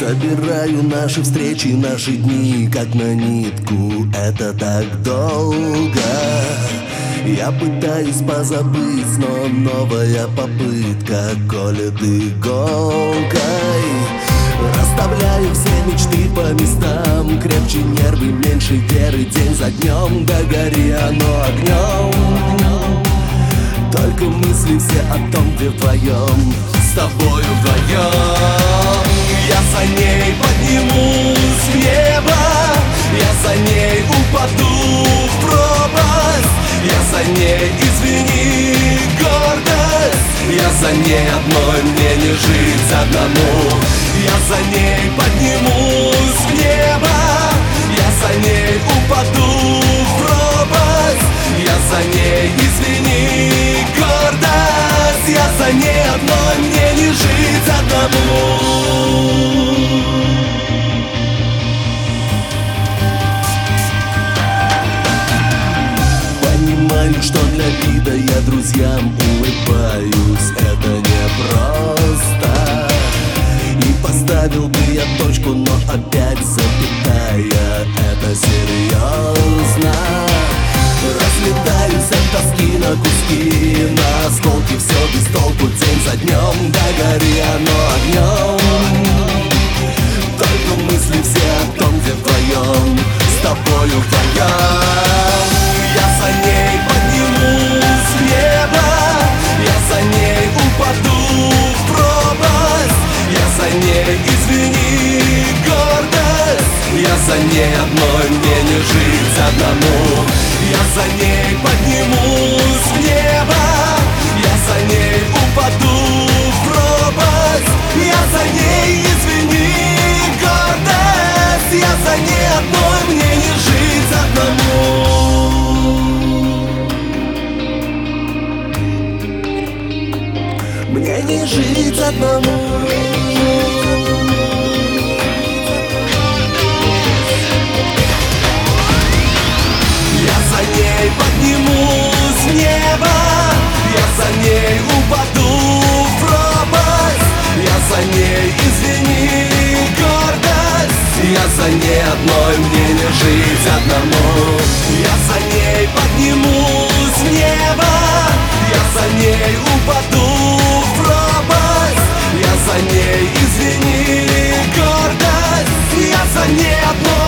Собираю наши встречи, наши дни, как на нитку. Это так долго. Я пытаюсь позабыть, но новая попытка колет иголкой. Расставляю все мечты по местам, крепче нервы, меньше веры, день за днем. Да гори оно огнем. Только мысли все о том, где вдвоем, с тобою вдвоем. Я за ней поднимусь в небо, я за ней упаду в пропасть. Я за ней, извини, гордость. Я за ней одной, мне не жить одному. Я за ней поднимусь в небо, я за ней упаду в пропасть. Я за ней, извини, гордость. Я за ней одной, мне не жить одному. Понимаю, что для вида я друзьям улыбаюсь. Это непросто. И поставил бы я точку, но опять запятая. Это серьезно. Разлетаюсь от тоски на куски, на осколки, все без толку, день за днем. Да гори оно огнем. Только мысли все о том, где вдвоем, с тобою вдвоем. Я за ней поднимусь в небо, я за ней упаду в пропасть. Я за ней, извини, гордость. Я за ней одной, мне не жить одному. Я за ней поднимусь в небо, я за ней упаду в пропасть. Я за ней, извини, гордость. Я за ней одной, мне не жить одному. Мне не жить одному. Поднимусь в небо, я за ней упаду в пропасть. Я за ней, извини, гордость. Я за ней одной, мне не жить одному. Я за ней поднимусь в небо, я за ней упаду в пропасть. Я за ней, извини, гордость. Я за ней одной.